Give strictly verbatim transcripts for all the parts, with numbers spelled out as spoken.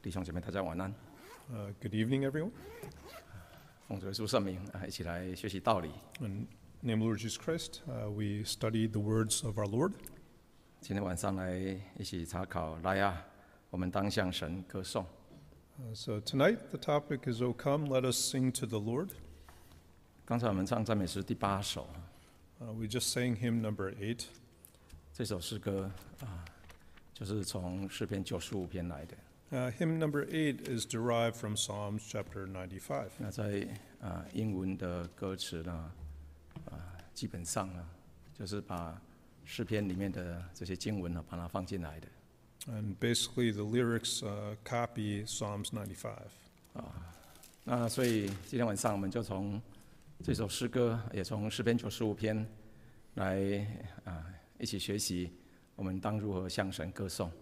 弟兄姐妹，大家晚安。 Uh, good evening, everyone. 奉主耶稣圣名，啊，一起来学习道理。 In the name of the Lord Jesus Christ, uh, we study the words of our Lord. 今天晚上来一起查考来啊，我们当向神歌颂。 Uh, so tonight, the topic is, O come, let us sing to the Lord. 刚才我们唱赞美诗第八首， Uh, we just sang hymn number eight. 这首诗歌啊，就是从诗篇九十五篇来的。 Uh, hymn number eight is derived from Psalms chapter ninety-five. 那在啊英文的歌词呢，啊基本上呢，就是把诗篇里面的这些经文呢，把它放进来的。 And basically, the lyrics uh, copy Psalms ninety-five. 那所以今天晚上我们就从这首诗歌，也从诗篇九十五篇来啊一起学习，我们当如何向神歌颂。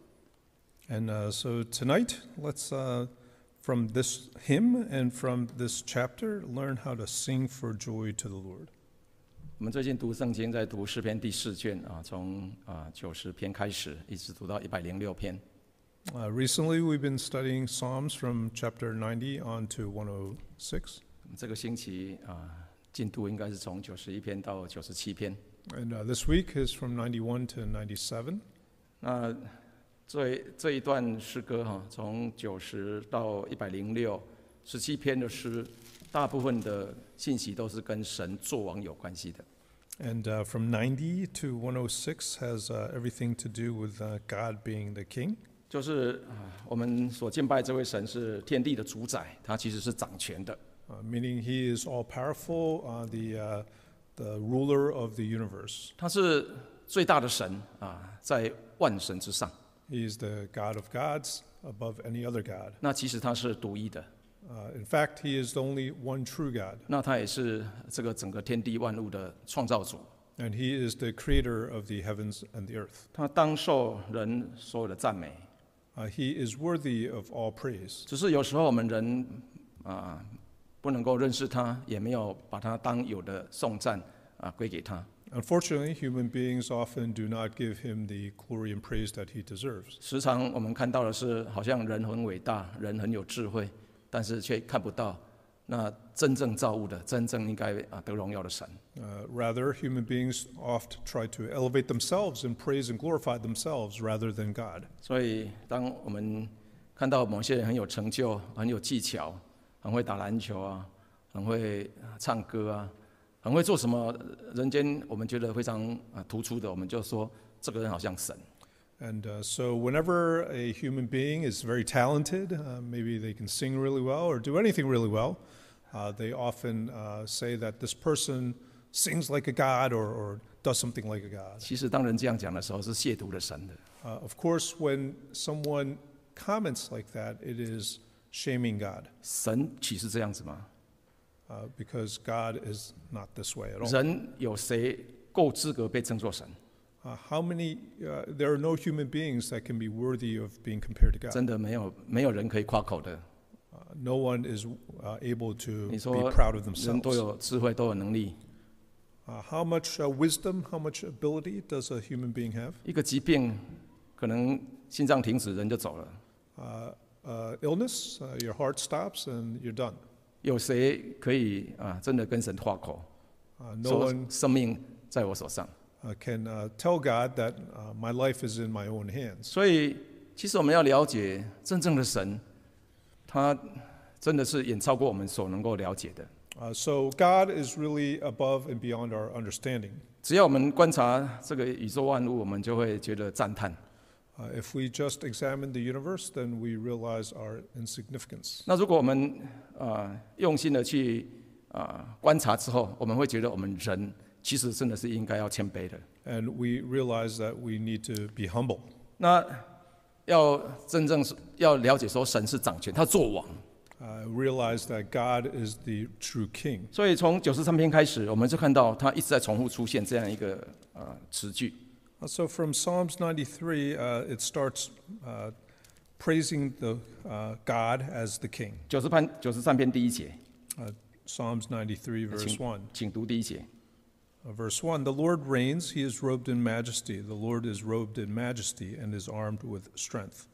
And uh, so tonight, let's, uh, from this hymn and from this chapter, learn how to sing for joy to the Lord. 我们最近读圣经，在读诗篇第四卷啊，从啊九十篇开始，一直读到一百零六篇。 Uh, recently, we've been studying Psalms from chapter ninety on to one oh six. 这个星期啊，进度应该是从九十一篇到九十七篇。 And uh, this week is from ninety-one to ninety-seven. 那这这一段诗歌哈，从九十到一百零六，十七篇的诗，大部分的信息都是跟神作王有关系的。 And uh, from ninety to one oh six has uh, everything to do with uh, God being the king. 就是啊，我们所敬拜这位神是天地的主宰，他其实是掌权的。 Uh, meaning he is all powerful, uh, the, uh, the ruler of the universe. 他是最大的神啊，在万神之上。 He is the God of gods above any other God. 那其实他是独一的， Uh, in fact, he is the only one true God. 那他也是这个整个天地万物的创造主。 And he is the creator of the heavens and the earth. 他当受人所有的赞美。 Uh, he is worthy of all praise. 只是有时候我们人啊，不能够认识他，也没有把他当有的颂赞啊归给他。 Unfortunately, human beings often do not give him the glory and praise that he deserves. 时常我们看到的是，好像人很伟大，人很有智慧，但是却看不到那真正造物的、真正应该啊得荣耀的神。 Uh, rather, human beings oft try to elevate themselves and praise and glorify themselves rather than God. 所以，当我们看到某些人很有成就、很有技巧、很会打篮球啊、很会唱歌啊、很会做什么人间我们觉得非常啊突出的，我们就说这个人好像神。 And uh, so, whenever a human being is very talented, uh, maybe they can sing really well or do anything really well, uh, they often uh, say that this person sings like a god or, or does something like a god. 其实，当人这样讲的时候，是亵渎了神的。 Uh, of course, when someone comments like that, it is shaming God, 神岂是这样子吗？ uh, because God is not this way at all. 人有谁够资格被称作神？ Uh, how many, uh, there are no human beings that can be worthy of being compared to God. 真的没有，没有人可以夸口的。 Uh, no one is uh, able to 你 be 说 proud of 人都 themselves. 有智慧，都有能力， Uh, how much uh, wisdom, how much ability does a human being have? 一个疾病可能心脏停止，人就走了。 Uh, uh, illness, uh, your heart stops and you're done. 有谁可以啊，真的跟神夸口， Uh, no 说 one 生命在我手上？ uh, can uh, tell God that uh, my life is in my own hands. 所以，其实我们要了解真正的神，他真的是远超过我们所能够了解的。 Uh, so God is really above and beyond our understanding. 只要我们观察这个宇宙万物，我们就会觉得赞叹。 Uh, if we just examine the universe, then we realize our insignificance. 那如果我们啊用心的去啊观察之后，我们会觉得我们人其实真的是应该要谦卑的。 And we realize that we need to be humble. 那要真正是要了解说神是掌权，他作王。 Uh, realize that God is the true king. 所以从九十三篇开始，我们就看到他一直在重复出现这样一个呃词句。 Uh, So from Psalms ninety-three, uh, it starts uh, praising the uh, God as the king. 九十篇九十三篇第一节， Uh, Psalms ninety-three, verse 请 one. 请读第一节。 Uh, verse one, the Lord reigns, he is robed in majesty. The Lord is robed in majesty and is armed with strength.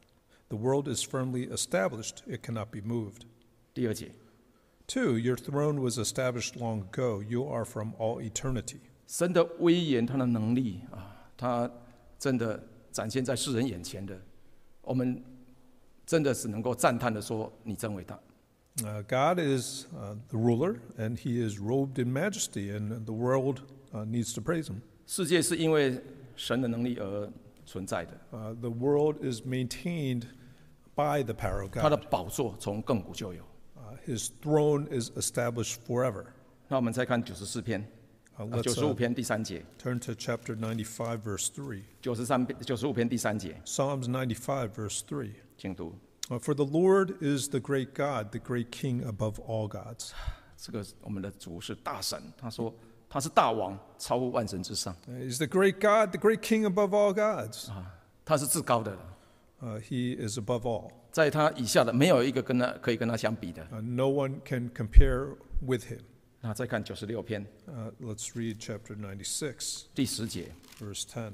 The world is firmly established, it cannot be moved. 第二节， Two, your throne was established long ago. You are from all eternity. 神的威严，他的能力啊，他真的展现在世人眼前的，我们真的是能够赞叹的说：“你真伟大。” Uh, God is uh, the ruler, and he is robed in majesty, and the world uh, needs to praise him. 世界是因为神的能力而存在的， Uh, the world is maintained by the power of 他的 God. 宝座从亘古就有。 Uh, his throne is established forever. 那我们再看九十四篇， Uh, 啊， let's 九十五 uh, 篇第三节， turn to chapter ninety-five, verse three. 九十三九十五篇第三节， Psalms ninety-five, verse three. 请读。 Uh, For the Lord is the great God, the great King above all gods. 这个我们的主是大神，他说他是大王，超乎万神之上， Uh, He's the great God, the great King above all gods. 他是至高的了， Uh, he is above all. 在他以下的没有一个跟他可以跟他相比的。 Uh, no one can compare with him. 那再看九十六篇 Uh, let's read chapter ninety-six, 第十节， verse ten.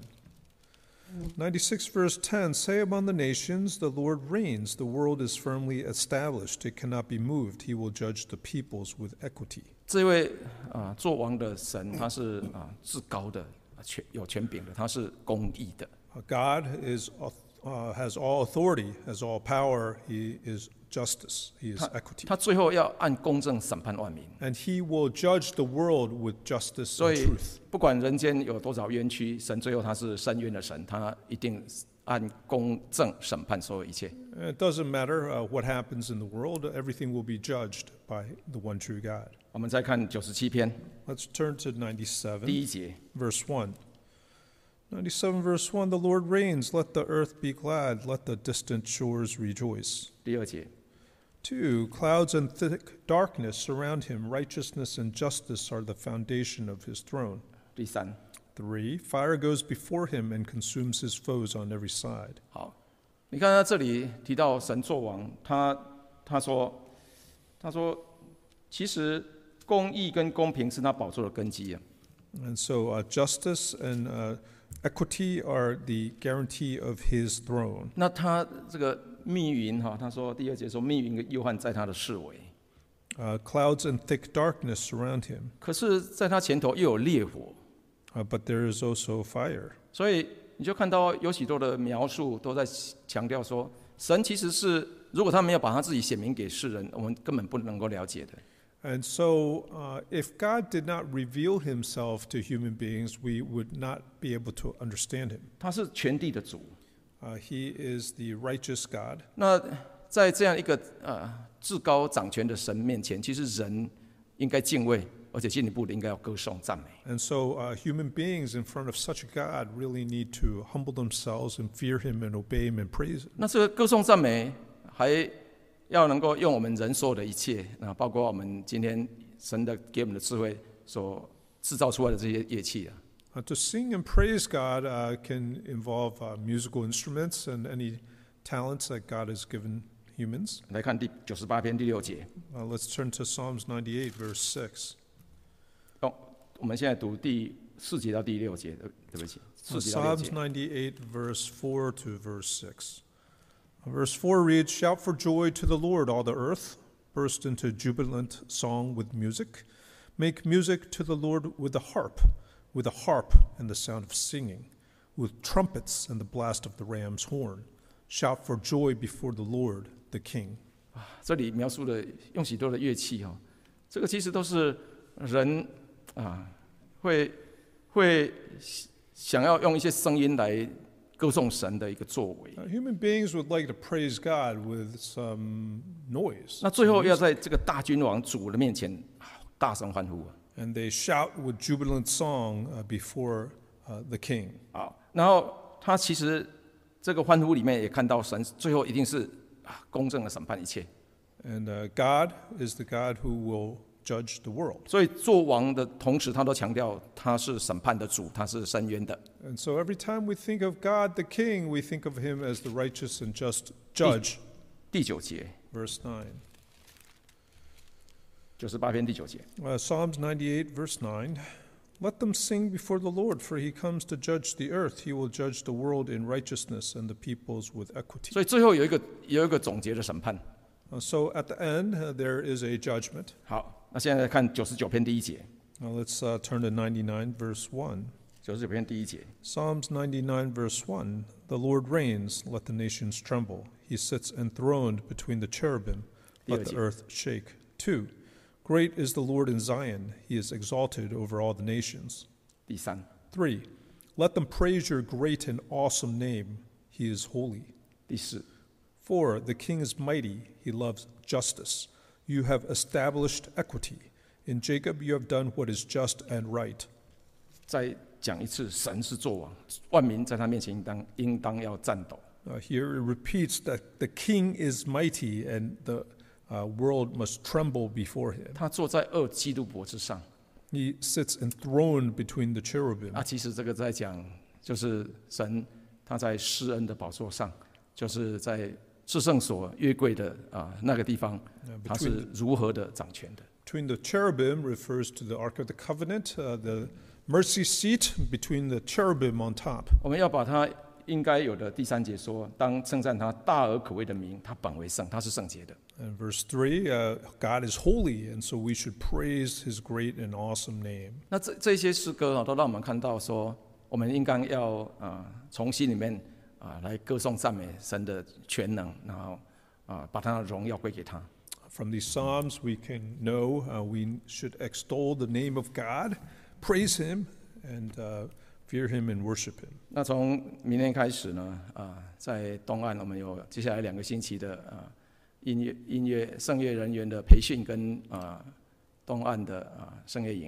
ninety-six, verse ten. Say among the nations, the Lord reigns. The world is firmly established. It cannot be moved. He will judge the peoples with equity. 这位啊做王的神，他是啊至高的，啊权有权柄的，他是公义的。 Uh, God is, uh, has all authority, has all power. He is justice. He is 他 equity. 他最后要按公正审判万民。 And he will judge the world with justice 所 and 以 truth. 不管人间有多少冤屈，神最后他是深渊的神，他一定按公正审判所有一切。 And it doesn't matter uh, what happens in the world. Everything will be judged by the one true God. 我们再看九十七篇 Let's turn to 第 ninety-seven, 一节， verse one. ninety-seven, verse one. The Lord reigns. Let the earth be glad. Let the distant shores rejoice. 第二节， Two, clouds and thick darkness surround him. Righteousness and justice are the foundation of his throne. 第三。 Three, fire goes before him and consumes his foes on every side. 好，你看他这里提到神作王，他他说他说，其实公义跟公平是他宝座的根基啊。 And so uh, justice and uh, equity are the guarantee of his throne. 那他这个密云哈，他说第二节说密云跟忧患在他的视为， Uh, clouds and thick darkness surround him, 可是在他前头又有烈火， uh, but there is also fire. 所以你就看到有许多的描述都在强调说，神其实是如果他没有把他自己显明给世人，我们根本不能够了解的。 And so, uh, if God did not reveal himself to human beings, we would not be able to understand him. 他是全地的主， Uh, he is the righteous God. 那在这样一个呃至高掌权的神面前，其实人应该敬畏，而且进一步的应该要歌颂赞美。 And so, uh, human beings in front of such a God really need to humble themselves and fear him and obey him and praise him. 那这个歌颂赞美还要能够用我们人所有的一切啊，包括我们今天神的给我们的智慧所制造出来的这些乐器啊。 Uh, to sing and praise God uh, can involve uh, musical instruments and any talents that God has given humans. 来看第九十八篇第六节， Uh, let's turn to Psalms ninety-eight, verse six. 哦，我们现在读第四节到第六节，对对不起， Uh, 四节到六 Psalms 节。 ninety-eight, verse four to verse six. Uh, Verse four reads, Shout for joy to the Lord, all the earth. Burst into jubilant song with music. Make music to the Lord with the harp, with a harp and the sound of singing, with trumpets and the blast of the ram's horn. Shout for joy before the Lord, the King. 这里描述的用许多的乐器哈，这个其实都是人啊会会想要用一些声音来歌颂神的一个作为。 Uh, human beings would like to praise God with some noise. 那最后要在这个大君王主的面前啊大声欢呼啊！ And they shout with jubilant song uh, before uh, the King. 好，然后他其实这个欢呼里面也看到神最后一定是啊公正的审判一切。 And uh, God is the God who will judge the world. 所以做王的同时，他都强调他是审判的主，他是深渊的。 And so every time we think of God the King, we think of him as the righteous and just judge. 第九节， Verse nine. 九十八篇第九节， Uh, Psalms ninety-eight, verse nine. Let them sing before the Lord, for he comes to judge the earth. He will judge the world in righteousness and the peoples with equity. 所以最后有一个有一个总结的审判。 Uh, so at the end, uh, there is a judgment. 好，那现在看九十九篇第一节。 Now let's uh, turn to ninety-nine, verse one. 九十九篇第一节。 Psalms ninety-nine, verse one. The Lord reigns, let the nations tremble. He sits enthroned between the cherubim, let the earth shake. Two. Great is the Lord in Zion. He is exalted over all the nations. 第三。 Three. Let them praise your great and awesome name. He is holy. 第四。 Four. The king is mighty. He loves justice. You have established equity. In Jacob you have done what is just and right. 再讲一次，神是作王，万民在他面前应当应当要战斗。 Uh, here it repeats that the king is mighty and the Uh, world must tremble before him. 他坐在二基督伯之上。 He sits enthroned between the cherubim. 啊，其实这个在讲，就是神他在施恩的宝座上，就是在至圣所约柜的啊那个地方，他是如何的掌权的。 Between the cherubim refers to the Ark of the Covenant, uh, the mercy seat between the cherubim on top. 我们要把它应该有的第三节说，当称赞他大而可畏的名，他本为圣，他是圣洁的。 And verse three, uh, God is holy, and so we should praise his great and awesome name. 那这这些诗歌啊，都让我们看到说，我们应该要啊、呃、从心里面啊、呃、来歌颂赞美神的全能，然后啊、呃、把他的荣耀归给他。 From these psalms, we can know uh, we should extol the name of God, praise him, and uh, fear him and worship him. 那从明天开始呢，啊、呃，在东岸我们有接下来两个星期的啊。呃音乐音乐圣乐人员的培训跟啊、呃、东岸的啊、呃、圣乐营。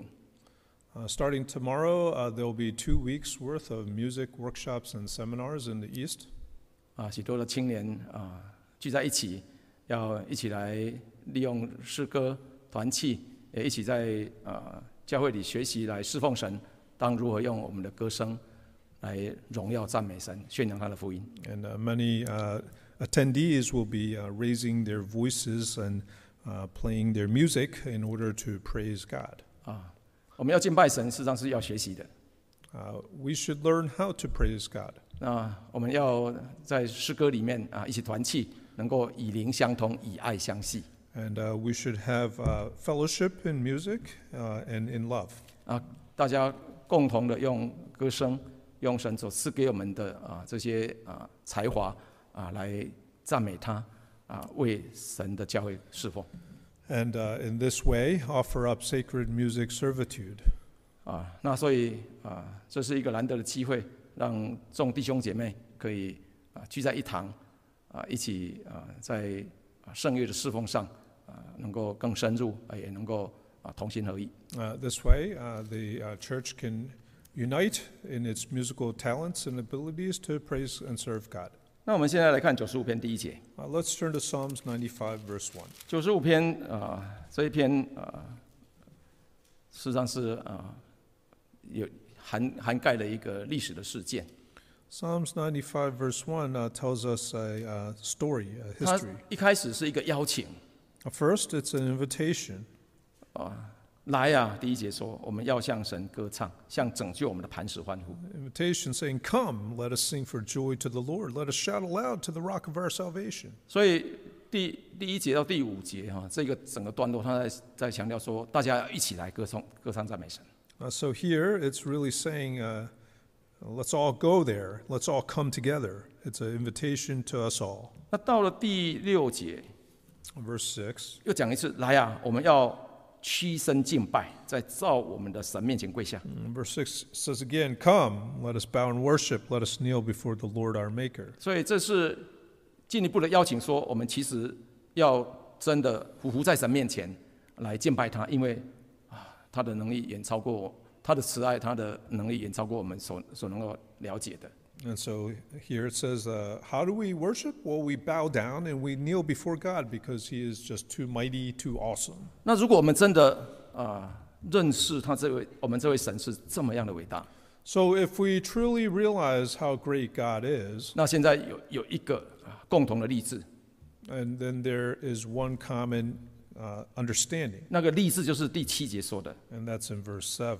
Uh, starting tomorrow, uh, there will be two weeks worth of music workshops and seminars in the East. 啊，许多的青年啊、呃、聚在一起，要一起来利用诗歌团契，也一起在呃教会里学习来侍奉神，当如何用我们的歌声来荣耀赞美神，宣扬他的福音。 And uh, many uh, attendees will be uh, raising their voices and uh, playing their music in order to praise God. 啊，我们要敬拜神，事实上是要学习的。 Uh, we should learn how to praise God. 那我们要在诗歌里面啊，一起团契，能够以灵相通，以爱相系。 And uh, we should have uh, fellowship in music uh, and in love. 啊，大家共同的用歌声，用神所赐给我们的啊这些啊才华。啊，来赞美他，啊，为神的教会侍奉。 And uh, in this way, offer up sacred music servitude. 啊，那所以啊，这是一个难得的机会，让众弟兄姐妹可以啊聚在一堂，啊，一起啊在圣乐的侍奉上啊能够更深入，啊也能够啊同心合意。 Uh, this way, uh, the uh, church can unite in its musical talents and abilities to praise and serve God. 那我们现在来看九十五篇第一节。 Uh, let's turn to Psalms ninety-five, verse one. 九十五篇啊、呃，这一篇啊、呃，事实上是啊、呃、有涵涵盖了一个历史的事件。 Psalms ninety-five, verse one uh, tells us a uh, story, a 它 history. 一开始是一个邀请。 First, it's an invitation. 啊，来啊！第一节说，我们要向神歌唱，向拯救我们的磐石欢呼。 Invitation saying, "Come, let us sing for joy to the Lord. Let us shout aloud to the rock of our salvation." 所以第第一节到第五节哈、啊，这个整个段落，他在在强调说，大家要一起来歌颂、歌唱赞美神。 Uh, so here, it's really saying, uh, "Let's all go there. Let's all come together." It's an invitation to us all. 那到了第六节， Verse six. 又讲一次，来啊！我们要屈身敬拜，在造我们的神面前跪下。 Verse six says again, "Come, let us bow and worship. Let us kneel before the Lord our Maker." 所以这是进一步的邀请说，我们其实要真的匍匐在神面前来敬拜他，因为啊，他的能力远超过他的慈爱，他的能力远超过我们所所能够了解的。 And so here it says, uh, how do we worship? Well, we bow down and we kneel before God because he is just too mighty, too awesome. 那如果我们真的啊、呃、认识他这位我们这位神是这么样的伟大， So if we truly realize how great God is, 那现在有有一个、啊、共同的例子， and then there is one common uh, understanding, 那个例子就是第七节说的， and that's in verse seven.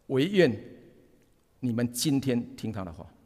唯愿你们今天听他的话。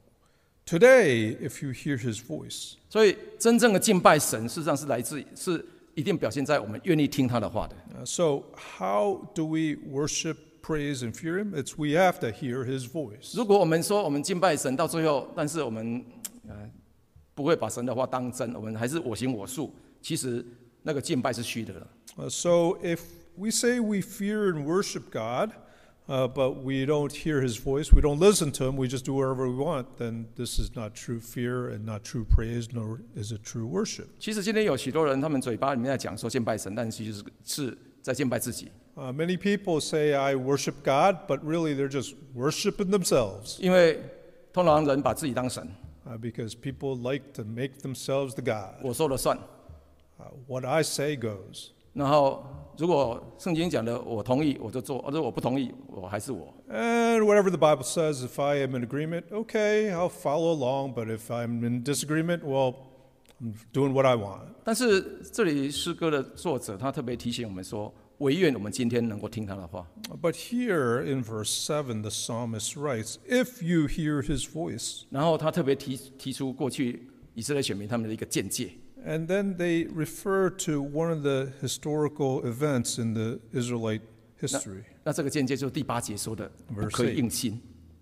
Today, if you hear his voice. 所以真正的敬拜神，事实上是来自是一定表现在我们愿意听他的话的。 Uh, so, how do we worship, praise, and fear him? It's we have to hear his voice. 如果我们说我们敬拜神到最后，但是我们呃不会把神的话当真，我们还是我行我素，其实那个敬拜是虚的了。 Uh, so, if we say we fear and worship God, Uh, but we don't hear his voice, we don't listen to him, we just do whatever we want, then this is not true fear and not true praise, nor is it true worship. 其实今天有许多人，他们嘴巴里面在讲说敬拜神，但其实是是在敬拜自己。 Uh, many people say, I worship God, but really they're just worshiping themselves. 因为通常人把自己当神。 Uh, because people like to make themselves the God. 我说了算。 Uh, what I say goes. 然后，如果圣经讲的我同意，我就做；或者我不同意，我还是我。 And whatever the Bible says, if I am in agreement, okay, I'll follow along. But if I'm in disagreement, well, I'm doing what I want. 但是这里诗歌的作者他特别提醒我们说，唯愿我们今天能够听他的话。 But here in verse seven, the psalmist writes, "If you hear his voice." 然后他特别提提出过去以色列选民他们的一个见解。 And then they refer to one of the historical events in the Israelite history. 那这个见解就是第八节说的，不可以硬心。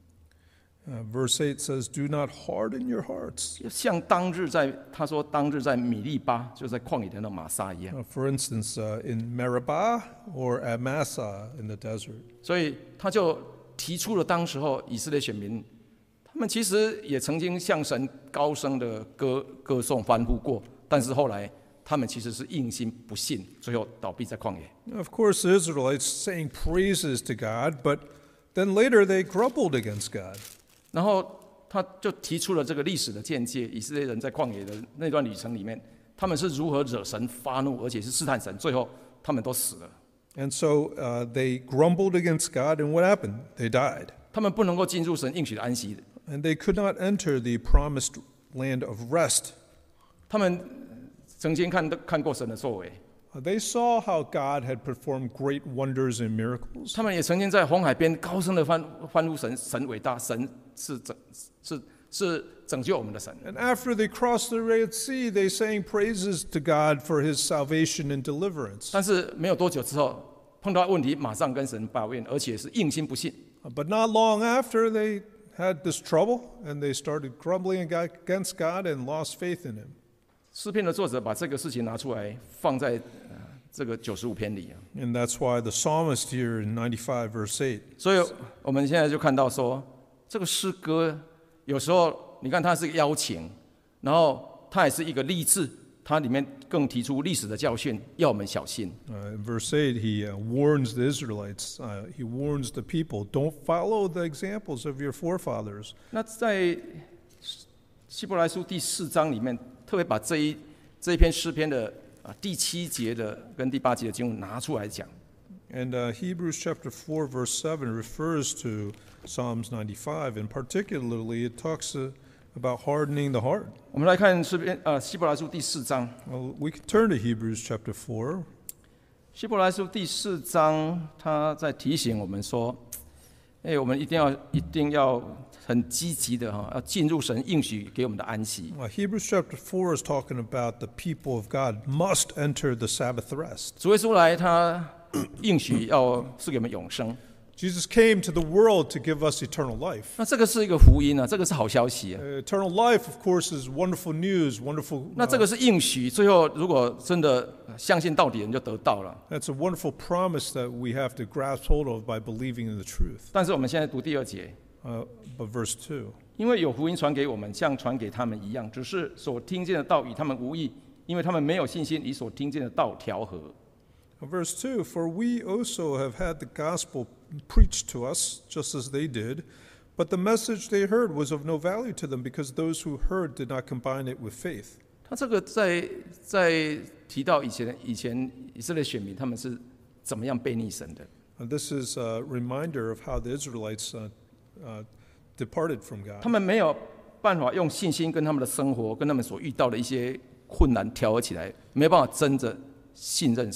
Uh, verse eight says, "Do not harden your hearts." 像当日在他说当日在米利巴，就在旷野的那玛撒一样。 Uh, for instance, uh, in Meribah or at Massah in the desert. 所以他就提出了当时候以色列选民，他们其实也曾经向神高声的歌歌颂欢呼过。但是后来，他们其实是硬心不信，最后倒闭在旷野。 Of course, the Israelites sang praises to God, but then later they grumbled against God. 然后他就提出了这个历史的见解：以色列人在旷野的那段旅程里面，他们是如何惹神发怒，而且是试探神，最后他们都死了。 And so uh, they grumbled against God, and what happened? They died. 他们不能够进入神应许的安息。 And they could not enter the promised land of rest. 他们曾经看看过神的作为。 They saw how God had performed great wonders and miracles. 他们也曾经在红海边高声的欢欢呼神，神伟大，神是拯是是拯救我们的神。 And after they crossed the Red Sea, they sang praises to God for His salvation and deliverance. 但是没有多久之后，碰到问题，马上跟神抱怨，而且是硬心不信。 But not long after, they had this trouble, and they started grumbling against God and lost faith in Him. 诗篇的作者把这个事情拿出来放在、呃、这个九十五篇里。 And that's why the psalmist here in ninety-five verse eight. 所以我们现在就看到说，这个诗歌有时候你看它是一个邀请，然后它也是一个励志，它里面更提出历史的教训，要我们小心。 Uh, in verse eight, he uh, warns the Israelites. Uh, he warns the people, don't follow the examples of your forefathers. 那在希伯来书第四章里面，特别把这一这一篇诗篇的啊第七节的跟第八节的经文拿出来讲。 And uh, Hebrews chapter four verse seven refers to Psalms ninety-five, and particularly it talks uh, about hardening the heart. 我们来看诗篇啊希伯来书第四章。 Well, we can turn to Hebrews chapter four. 希伯来书第四章，他在提醒我们说，哎，我们一定要一定要很积极的哈，要进入神应许给我们的安息。 Well, Hebrews chapter four is talking about the people of God must enter the Sabbath rest. 主耶稣来，他应许要赐给我们永生。 Jesus came to the world to give us eternal life. 那这个是一个福音啊，这个是好消息啊。 Uh, eternal life, of course, is wonderful news, wonderful. 那这个是应许，最后如果真的相信到底，人就得到了。 That's a wonderful promise that we have to grasp hold of by believing in the truth. 但是我们现在读第二节， Uh, but verse two. 因为有福音传给我们，像传给他们一样，只是所听见的道与他们无异，因为他们没有信心与所听见的道调和。 Verse two, for we also have had the gospel preached to us, just as they did, but the message they heard was of no value to them because those who heard did not combine it with faith. 他这个在在提到以前以前以色列选民他们是怎么样背逆神的。 And this is a reminder of how the Israelites uh, uh, departed from God. 他们没有办法用信心跟他们的生活跟他们所遇到的一些困难调和起来，没有办法真的信任神。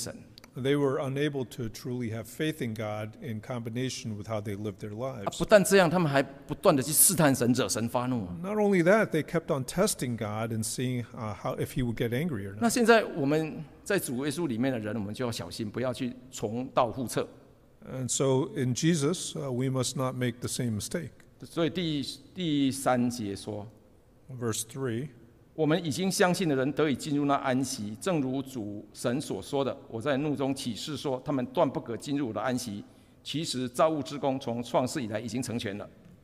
they were unable to truly have faith in God in combination with how they lived their 啊， lives. 不但这样，他们还不断的去试探神，惹神发怒啊。 Not only that, they kept on testing God and seeing uh, how if He would get angry or 那 not. 现在我们在主耶稣里面的人，我们就要小心，不要去重蹈覆辙。 And so in Jesus, uh, we must not make the same mistake. 所以第第三节说， Verse three. 我们已经相信的人得以进入那安息，正如主神所说的：“我在怒中起誓说，他们断不可进入我的安息。”其实造物之功从创世以来已经成全了。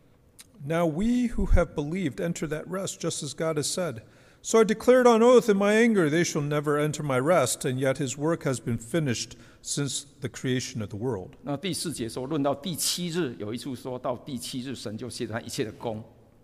Now we who have believed enter that rest, just as God has said. So I declared on oath in my anger, they shall never enter my rest, and yet His work has been finished since the creation of the world. 那第四节说，论到第七日，有一处说到第七日，神就卸他一切的功。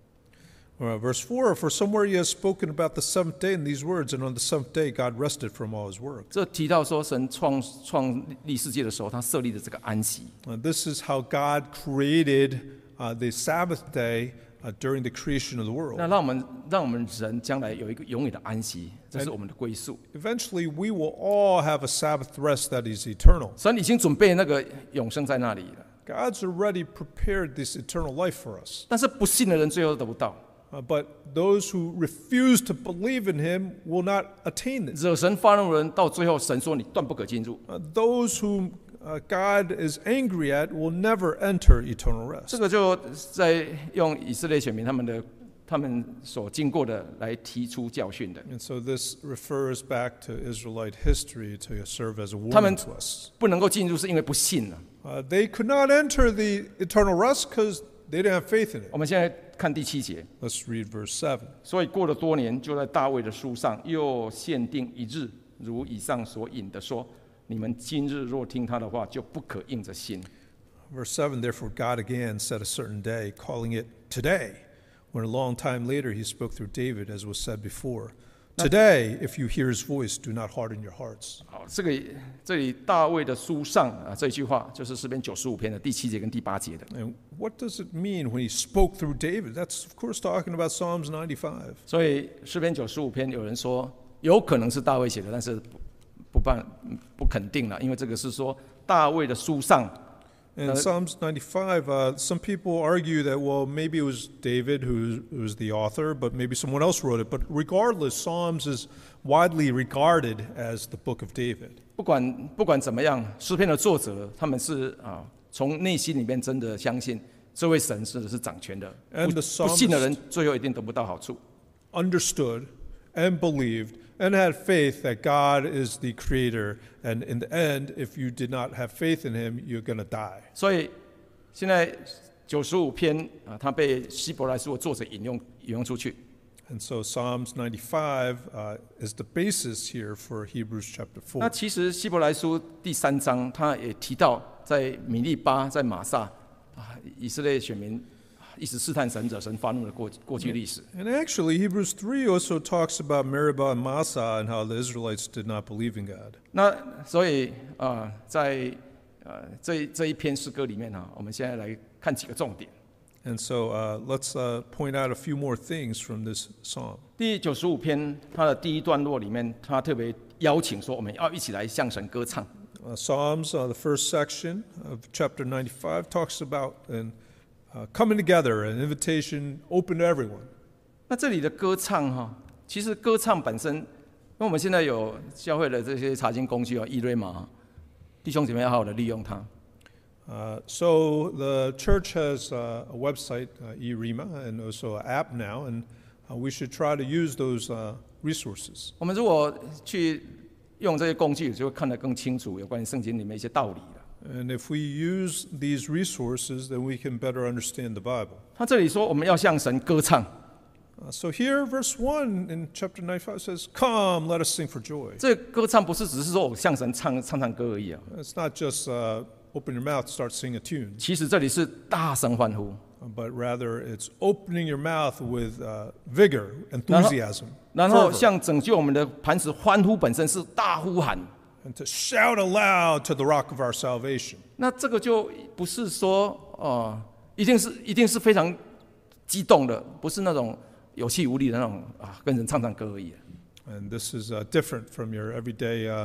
Uh, verse four, for somewhere He has spoken about the seventh day in these words, and on the seventh day God rested from all His work. 这提到说，神创创立世界的时候，他设立的这个安息。 Uh, this is how God created uh, the Sabbath day uh, during the creation of the 那 world. 让我们让我们人将来有一个永远的安息，这是我们的归宿。 Eventually, we will all have a Sabbath rest that is eternal. 神已经准备那个永生在那里了， God's already prepared this eternal life for us. 但是不信的人最后得不到。 Uh, but those who refuse to believe in Him will not attain this. 惹神发怒的人，到最后神说你断不可进入。 Uh, those whom uh, God is angry at will never enter eternal 这 rest. 个就在用以色列选民他们的他们所经过的来提出教训的。 And so this refers back to Israelite history to serve as a 他们 warning to us. 不能够进入，是因为不信了。 Uh, they could not enter the eternal rest because they didn't have faith in it. 我们现在看第七节， Let's read verse seven. 所以过了多年，就在大卫的书上又限定一日，如以上所引的说：你们今日若听他的话，就不可硬着心。 Verse seven, therefore God again set a certain day, calling it today, when a long time later He spoke through David, as was said before. Today, if you hear His voice, do not harden your hearts. 好，这个这里大卫的书上啊，这句话就是诗篇九十五篇的第七节跟第八节的。 And what does it mean when He spoke through David? That's, of course, talking about Psalms ninety-five. 所以诗篇九十五篇有人说有可能是大卫写的，但是不不办不肯定了，因为这个是说大卫的书上。 In Uh, Psalms ninety-five, uh, some people argue that, well, maybe it was David who who was the author, but maybe someone else wrote it. But regardless, Psalms is widely regarded as the book of David. 不管不管怎么样，诗篇的作者他们是啊，从内心里面真的相信这位神是是掌权的， And 不 the 不信的 psalmist 人最后一定得不到好处。 understood and believed and had faith that God is the creator. And in the end, if you did not have faith in Him, you're going to die. 所以现在九十五篇啊，它被希伯来书的作者引用引用出去。 And so Psalms ninety-five uh, is the basis here for Hebrews chapter 那 four. 其实希伯来书第三章，他也提到在米利巴、在玛撒啊，以色列选民一直试探神，惹神发怒的过过去历史。 And actually, Hebrews three also talks about Meribah and Massah and how the Israelites did not believe in God. 那所以啊、呃，在呃这这一篇诗歌里面啊，我们现在来看几个重点。 And so uh, let's uh, point out a few more things from this psalm. 第九十五篇它的第一段落里面，他特别邀请说，我们要一起来向神歌唱。 Uh, Psalms, uh, the first section of chapter ninety-five, talks about an, uh, coming together, an invitation open to everyone. 那这里的歌唱哈，其实歌唱本身，因为我们现在有教会的这些查经工具啊，伊瑞玛，弟兄姐妹要好好的利用它。 Uh, so the church has uh, a website, uh, eRima, and also an app now, and uh, we should try to use those uh, resources. 我们如果去用这些工具，就会看得更清楚有关于圣经里面一些道理了。 And if we use these resources, then we can better understand the Bible. 他这里说我们要向神歌唱， Uh, so here, verse one in chapter ninety-five says, "Come, let us sing for joy." 这个歌唱不是只是说我向神唱唱唱歌而已啊， It's not just uh, open your mouth, start singing a tune, 其实这里是大声欢呼， uh, but rather it's opening your mouth with uh, vigor, enthusiasm, 然后 fervor, 向拯救我们的磐石欢呼本身是大呼喊。 and to shout aloud to the rock of our salvation. 那这个就不是说哦、呃，一定是一定是非常激动的，不是那种有气无力的那种啊，跟人唱唱歌而已。 And this is uh, different from your everyday uh,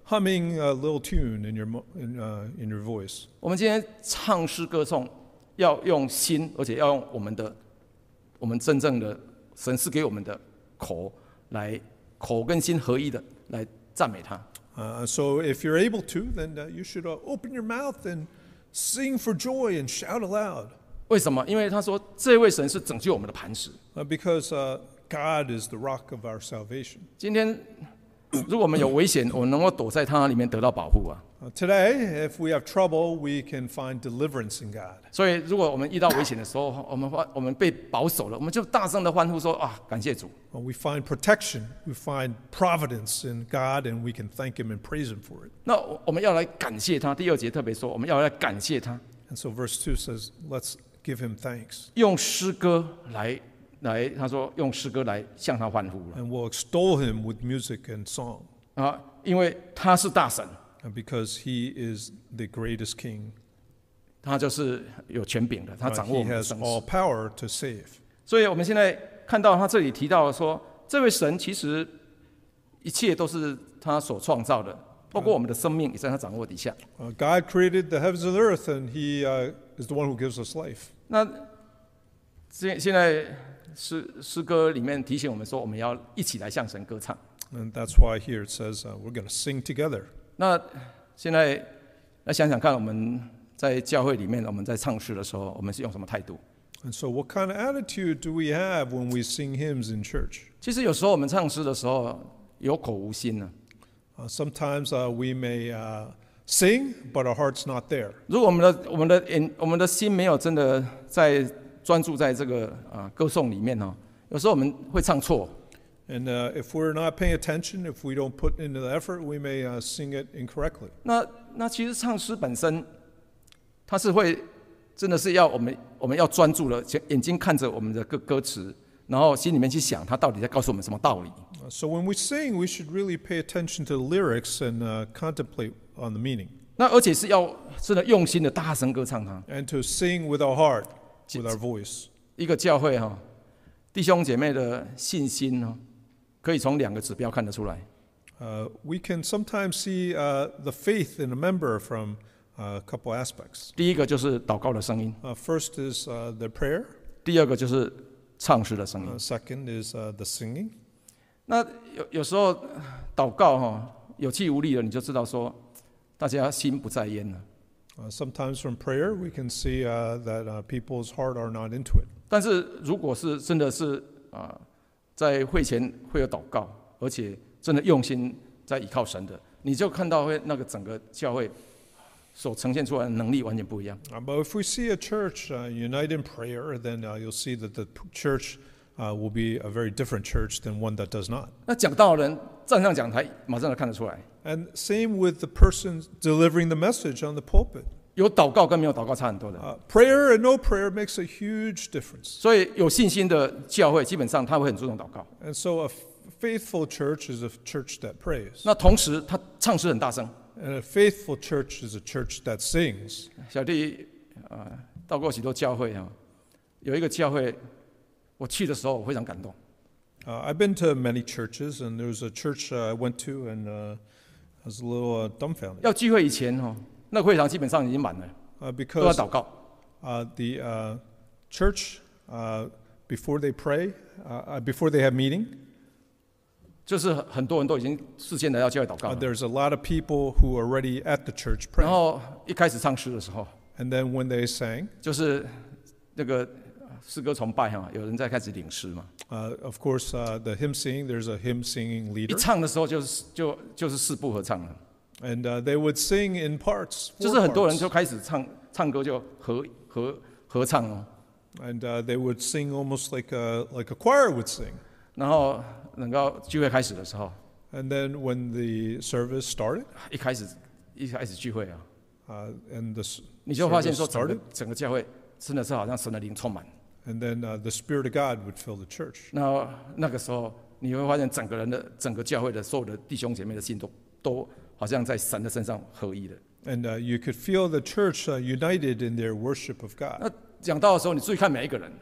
humming a little tune in your mo- in, uh, in your voice. 我们今天唱诗歌颂，要用心，而且要用我们的，我们真正的神赐给我们的口来，口跟心合一的来赞美他。 Uh, so if you're able to, then uh, you should uh, open your mouth and sing for joy and shout aloud. 为什么？因为他说这位神是拯救我们的磐石。 Uh, because uh, God is the rock of our salvation. 今天如果我们有危险，我们能够躲在他里面得到保护啊。 Uh, today, if we have trouble, we can find deliverance in God. 所以，如果我们遇到危险的时候，我们我们被保守了，我们就大声的欢呼说：“啊，感谢主！” Uh, we find protection, we find providence in God, and we can thank Him and praise Him for it. 那我们要来感谢他。第二节特别说，我们要来感谢他， And so verse two says, let's give Him thanks. 用诗歌来来，他说用诗歌来向他欢呼了 And we'll extol Him with music and song, 啊，因为他是大神， uh, because He is the greatest King. 他就是有权柄的，他 Uh, 掌握我 he 们的 has 生 all 死。 power to save. 所以我们现在看到他这里提到说，这位神其实一切都是他所创造的，包括我们的生命也在他掌握底下。 Uh, God created the heavens and the earth, and He uh, is the one who gives us life. 那现现在诗诗歌里面提醒我们说，我们要一起来向神歌唱。 And that's why here it says uh, we're going to sing together. 那现在来想想看，我们在教会里面，我们在唱诗的时候，我们是用什么态度？ And so, what kind of attitude do we have when we sing hymns in church? 其实有时候我们唱诗的时候有口无心呢。 Uh, sometimes uh, we may uh, sing, but our heart's not there. 如果我们的我们的眼我们的心没有真的在专注在这个啊歌颂里面哦，有时候我们会唱错。 And uh, if we're not paying attention, if we don't put into the effort, we may uh, sing it incorrectly. 那那其实唱诗本身，它是会真的是要我们我们要专注了，眼睛看着我们的歌歌词，然后心里面去想，它到底在告诉我们什么道理。 Uh, so when we sing, we should really pay attention to the lyrics and uh, contemplate on the meaning. 那而且是要真的用心的大声歌唱它。 And to sing with our heart, with our voice. 一个教会哈、哦，弟兄姐妹的信心哦，可以从两个指标看得出来。 Uh, we can sometimes see uh, the faith in a member from uh, a couple aspects. 第一个就是祷告的声音， Uh, first is uh, the prayer. 第二个就是唱诗的声音。 Uh, second is uh, the singing. 那有有时候祷告哈、哦，有气无力了，你就知道说，大家心不在焉了。 Uh, sometimes from prayer, we can see uh, that uh, people's heart are not into it. 但是如果是真的是啊、在会前会有祷告，而且真的用心在依靠神的，你就看到会那个整个教会所呈现出来的能力完全不一样。 Uh, but if we see a church uh, unite in prayer, then uh, you'll see that the p- church uh, will be a very different church than one that does not. 那讲道的人站上讲台，马上就看得出来， And same with the person delivering the message on the pulpit. 有祷告跟没有祷告差很多的。 Uh, prayer and no prayer makes a huge difference. 所以有信心的教会，基本上他会很注重祷告。 And so a f- faithful church is a church that prays. 那同时，他唱诗很大声。 And a faithful church is a church that sings. 小弟啊、呃到过许多教会啊，有一个教会，我去的时候我非常感动。 Uh, I've been to many churches, and there was a church uh, I went to, and uh, I was a little uh, dumbfounded 要聚会以前哦，那个会场基本上已经满了， uh, 都要 because 祷告。 uh, the uh, church uh, before they pray, uh, uh, before they have meeting, 就是很很多人都已经事先来到教会祷告 uh, 了。 there's a lot of people who are already at the church 然 praying. 后一开始唱诗的时候， And then when they sang, 就是那个诗歌崇拜哈，有人在开始领诗嘛。 uh, of course, uh, the hymn singing, there's a hymn singing 一 leader, 唱的时候就是就就是四部合唱了， and uh, they would sing in parts, 就 four 是很多人 parts. 就开始唱唱歌就合合合唱哦。 And uh, they would sing almost like a, like a choir would sing. 然后等到聚会开始的时候， And then when the service started, 一开始一开始聚会啊， uh, and the s- 你就发现 service 说整个 started, 整个教会真的是好像神的灵充满。 and then uh, the Spirit of God would fill the church. 那那个时候你会发现整个人的整个教会的所有的弟兄姐妹的心都都好像在神的身上合一了。 And uh, you could feel the church uh, united in their worship of God. 那讲到的时候，你注意看每一个人，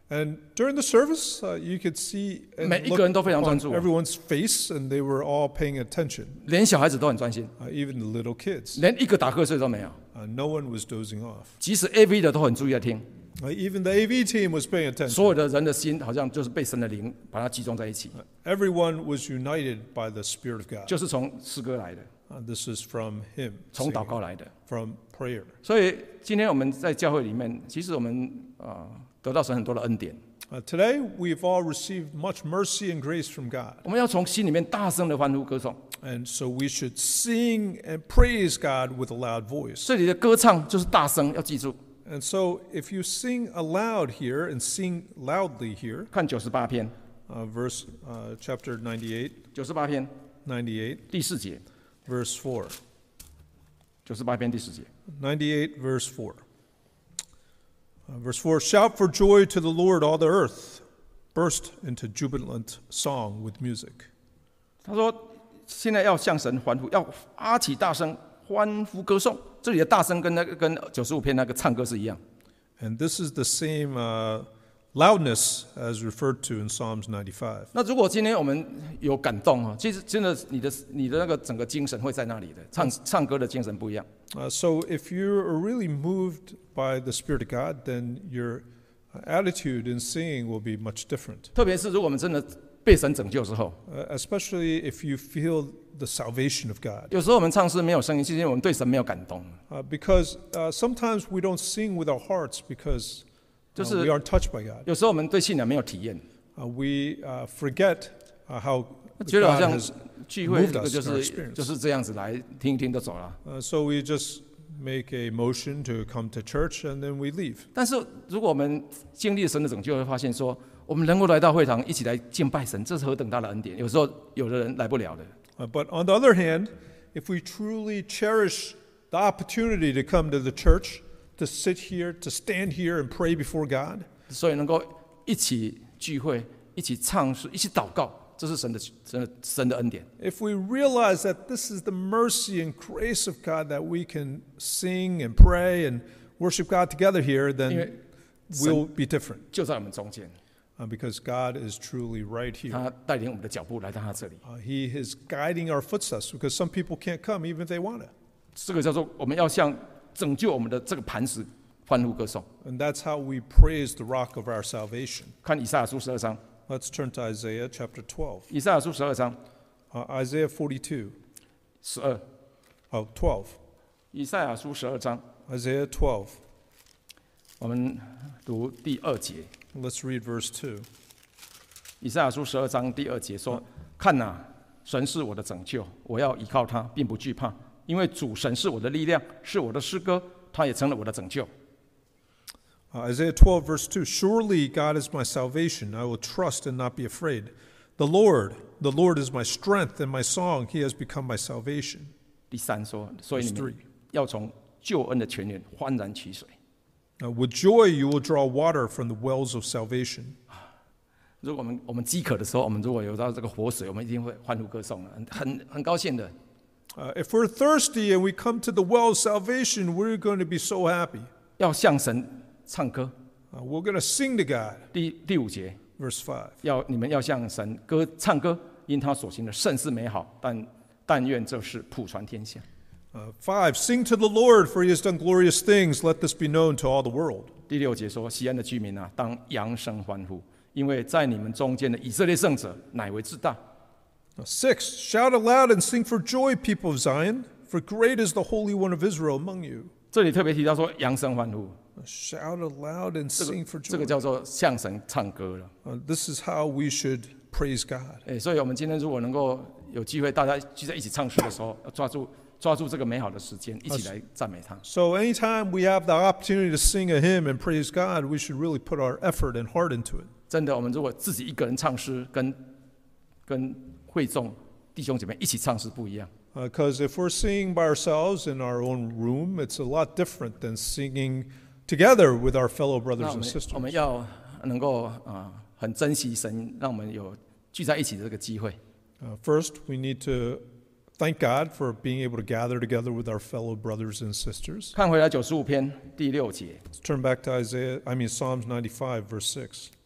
And during the service, uh, you could see and 每一 look 个人都非常 upon 专注啊， everyone's face, and they were all paying attention, 连小孩子都很专心， uh, even the little kids. 连一个打瞌睡都没有。 Uh, no one was dozing off. 即使 A V 的都很注意在听， Uh, even the A V team was paying attention. 所有的人的心好像就是被神的灵把它集中在一起， Everyone was united by the Spirit of God. 就是从诗歌来的， Uh, this is from Him, 从祷 singing, 告来的。 from prayer. 所以今天我们在教会里面，其实我们啊、呃、得到神很多的恩典， Uh, today, we've all received much mercy and grace from God. 我们要从心里面大声的欢呼歌颂。 And so we should sing and praise God with a loud voice. 这里的歌唱就是大声，要记住。 And so if you sing aloud here and sing loudly here, 看九十八篇， uh, verse uh, chapter ninety-eight, 九十八篇 ninety-eight, 第四节， verse four. 九十八篇第四节。 ninety-eight, verse four. Uh, verse four, shout for joy to the Lord, all the earth. Burst into jubilant song with music. 他说：“现在要向神欢呼，要发起大声欢呼歌颂。”这里的大声跟那个跟九十五篇那个唱歌是一样。 And this is the same uh, loudness as referred to in Psalms ninety-five. 那如果今天我们有感动啊，其实真的你的你的那个整个精神会在那里的，唱唱歌的精神不一样。 Uh, so if you are really moved by the Spirit of God, then your attitude in singing will be much different. 特别是如果我们真的被神拯救之后， Uh, especially if you feel the salvation of God. 有时候我们唱诗没有声音，是因为我们对神没有感动。 Uh, because uh, sometimes we don't sing with our hearts because uh, 就是 we aren't touched by God. 有时候我们对信仰没有体验， Uh, we uh, forget uh, how 觉得好 God 像 has 聚会 moved 这个 us 就 in our 是 experience. 就是这样子来听一听就走了。 Uh, so we just make a motion to come to church and then we leave. 但是如果我们经历神的拯救，会发现说，我们能够来到会堂一起来敬拜神，这是何等大的恩典。有时候有的人来不了的， Uh, but on the other hand, if we truly cherish the opportunity to come to the church, to sit here, to stand here and pray before God, 所以能够一起聚会、一起唱诗、一起祷告，这是神的神的神的恩典。 if we realize that this is the mercy and grace of God that we can sing and pray and worship God together here, 因 then 为 we'll be different. 就在我们中间， Uh, because God is truly right here. 他带领我们的脚步来到他这里， Uh, he is guiding our footsteps because some people can't come even if they want to. 这个叫做我们要向拯救我们的这个磐石欢呼歌颂。 And that's how we praise the rock of our salvation. 看以赛亚书十二章， Let's turn to Isaiah chapter twelve. 以赛亚书十二章 Uh, Isaiah forty-two. 十二， Oh, twelve. 以赛亚书十二章， Isaiah twelve. 我们读第二节。 Let's read verse two. 以赛亚书十二章第二节说：“看哪，神是我的拯救，我要依靠他，并不惧怕，因为主神是我的力量，是我的诗歌，他也成了我的拯救。” Uh, Isaiah twelve, verse two. Surely God is my salvation. I will trust and not be afraid. The Lord, the Lord is my strength and my song. He has become my salvation. 第三说：“所以你 Verse 们 three. 要从救恩的泉源欢然取水。 Uh, with joy you will draw water from the wells of salvation. ” 如果我们我们饥渴的时候，我们如果有到这个活水，我们一定会欢呼歌颂的，很很很高兴的。 Uh, if we're thirsty and we come to the well of salvation, we're going to be so happy. 要向神唱歌。 Uh, we're going to sing to God. 第第五节， Verse five. 要你们要向神歌唱歌，因他所行的甚是美好，但但愿这事普传天下。 Uh, five. Sing to the Lord, for he has done glorious things. Let this be known to all the world. 第六节说：“西安的居民啊，当扬声欢呼，因为在你们中间的以色列圣者乃为至大。” Uh, six. Shout aloud and sing for joy, people of Zion, for great is the Holy One of Israel among you. 这里特别提到说扬声欢呼， Uh, shout aloud and 这 sing 个 for 这个 joy. 叫做向神唱歌了。 Uh, this is how we should praise God. 哎，所以我们今天如果能够有机会，大家聚在一起唱诗的时候，要抓住抓住这个美好的时间，一起来赞美他。 So anytime we have the opportunity to sing a hymn and praise God, we should really put our effort and heart into it. 真的，我们如果自己一个人唱诗，跟跟会众弟兄姐妹一起唱诗不一样。 Because if we're singing by ourselves in our own room, it's a lot different than singing together with our fellow 那 brothers 我 and 们 sisters. 我们要能够啊、呃很珍惜神让我们有聚在一起的这个机会。 Uh, first, we need to thank God for being able to gather together with our fellow brothers and sisters. 看回来九十五篇第六节， Let's turn back to Isaiah, I mean Psalms ninety-five, verse six.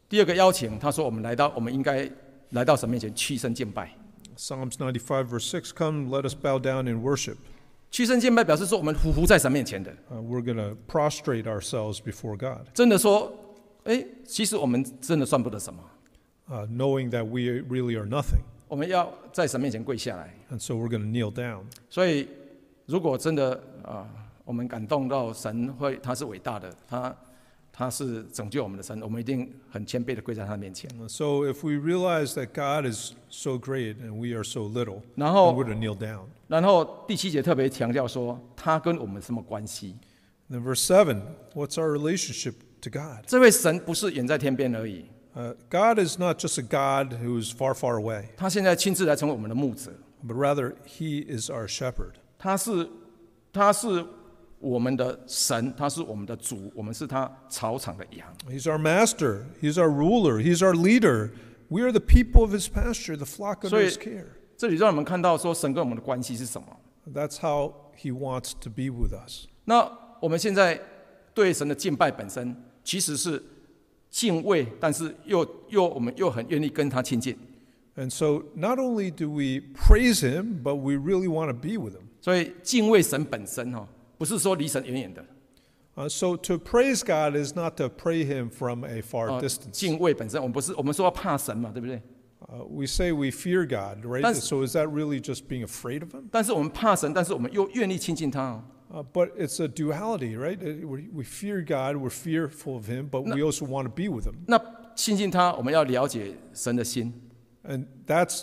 第二个邀请，他说我们来到，我们应该来到神面前屈身敬拜。 Psalms ninety-five, verse six, come, let us bow down and worship. 屈身敬拜表示说我们匍匐在神面前的。 Uh, we're going to prostrate ourselves before God. 真的说，哎，其实我们真的算不得什么。 Uh, knowing that we really are nothing. 我们要在神面前跪下来。 And so we're going to kneel down. 所以，如果真的啊、呃，我们感动到神会，他是伟大的，他他是拯救我们的神，我们一定很谦卑的跪在他面前。 So if we realize that God is so great and we are so little, 然后 we're going to kneel down. 然后第七节特别强调说，他跟我们什么关系？ Then verse seven, what's our relationship to God? 这位神不是远在天边而已， Uh, God is not just a God who's far, far away, 他现在亲自来成为我们的牧者， but rather He is our shepherd. 他是他是我们的神，他是我们的主，我们是他草场的羊。 He's our master. He's our ruler. He's our leader. We are the people of His pasture, the flock under 所以 His care. 这里让我们看到说神跟我们的关系是什么。 That's how He wants to be with us. 那我们现在对神的敬拜本身其实是敬畏，但是又又我们又很愿意跟他亲近。 And so not only do we praise Him, but we really want to be with Him. 所以敬畏神本身哈，不是说离神远远的。 Uh, so to praise God is not to pray Him from a far 呃 distance. 敬畏本身，我们不是我们说要怕神嘛，对不对？ Uh, we say we fear God, right? That's- So is that really just being afraid of Him? 但是我们怕神，但是我们又愿意亲近他哦。 Uh, but it's a duality, right? Uh, We, we fear God, we're fearful of Him, but we also want to be with Him. 那亲近他，我们要了解神的心。 And that's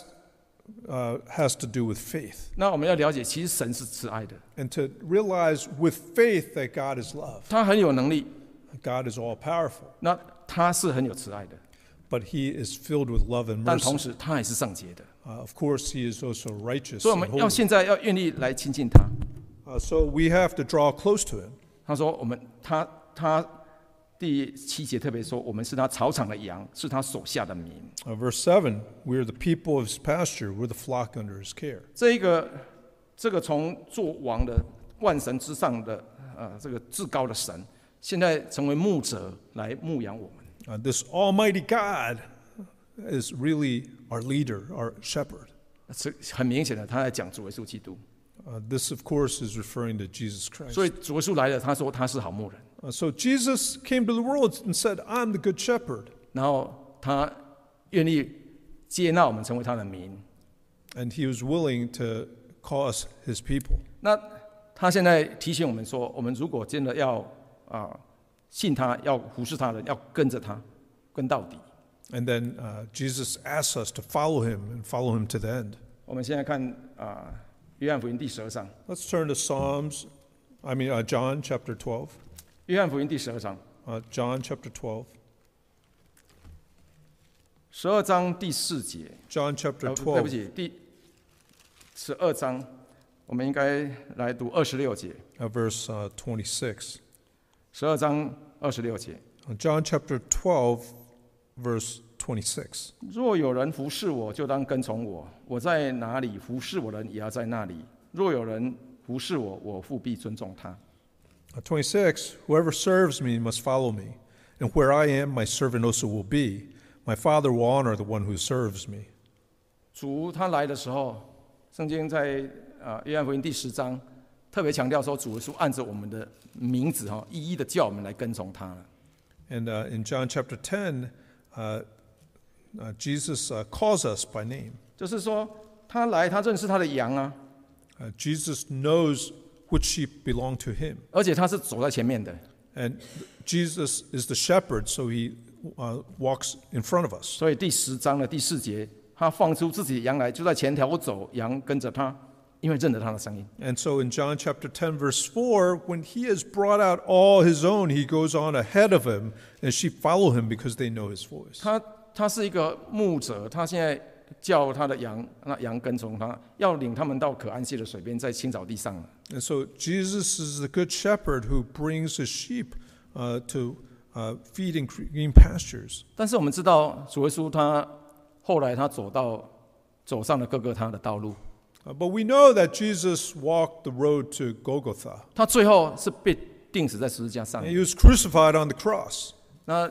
uh, has to do with faith. 那我们要了解，其实神是慈爱的， And to realize with faith that God is love. 他很有能力， God is all powerful, 那他是很有慈爱的， but He is filled with love and 但同 mercy. 时他也是圣洁的。 Uh, of course, He is also righteous 所以我 and 们要 holy. 现在要愿意来亲近他。 Uh, so we have to draw close to Him. 他说我们他他第七节特别说，我们是他草场的羊，是他手下的民。 Uh, verse seven, we are the people of His pasture, we're the flock under His care. 这一个这个从做王的万神之上的呃这个至高的神，现在成为牧者来牧养我们。 Uh, this Almighty God is really our leader, our shepherd. 是很明显的，他在讲主耶稣基督。 Uh, this, of course, is referring to Jesus Christ. 所以主耶稣来了，他说他是好牧人， Uh, so Jesus came to the world and said, I'm the good shepherd. 然后他愿意接纳我们成为他的民。 And He was willing to call us His people. 那他现在提醒我们说，我们如果真的要啊、呃、信他，要服侍他的，要跟着他，跟到底。 And then uh, Jesus asks us to follow Him and follow Him to the end. 我们现在看啊、呃约翰福音第十二章， Let's turn to Psalms, I mean, uh, John chapter twelve. 约翰福音第十二章， Uh, John chapter twelve. 十二章第四节， John chapter 呃，对 twelve. 不起，第十二章，我们应该来读二十六节， Uh, verse uh, twenty-six. 十二章二十六节。 Uh, John chapter twelve, verse twenty-six. 若有人服侍我，就当跟从我；我在哪里，服侍我的人也要在那里。若有人服侍我，我父必尊重他。 Uh, twenty-six, whoever serves me must follow me, and where I am, my servant also will be. My Father will honor the one who serves me. 主他来的时候，圣经在啊约翰福音第十章特别强调说，主耶稣按着我们的名字哈，一一的叫我们来跟从他了。 And uh, in John chapter ten, uh, uh, Jesus uh, calls us by name. 就是说，他来，他认识他的羊啊， Uh, Jesus knows which sheep belong to Him. 而且他是走在前面的。 And Jesus is the shepherd, so He uh, walks in front of us. 所以第十章的第四节，他放出自己的羊来，就在前头走，羊跟着他，因为认得他的声音。 And so in John chapter ten, verse four, when He has brought out all His own, He goes on ahead of Him, and sheep follow Him because they know His voice. 他他是一个牧者，他现在叫他的羊，那羊跟从他，要领他们到可安息的水边，在青草地上。 And so Jesus is the good shepherd who brings His sheep uh, to uh, feed in green pastures. 但是我们知道，主耶稣他后来他走到走上了各个他的道路， Uh, but we know that Jesus walked the road to Golgotha. 他最后是被钉死在十字架上 And He was crucified on the cross. 那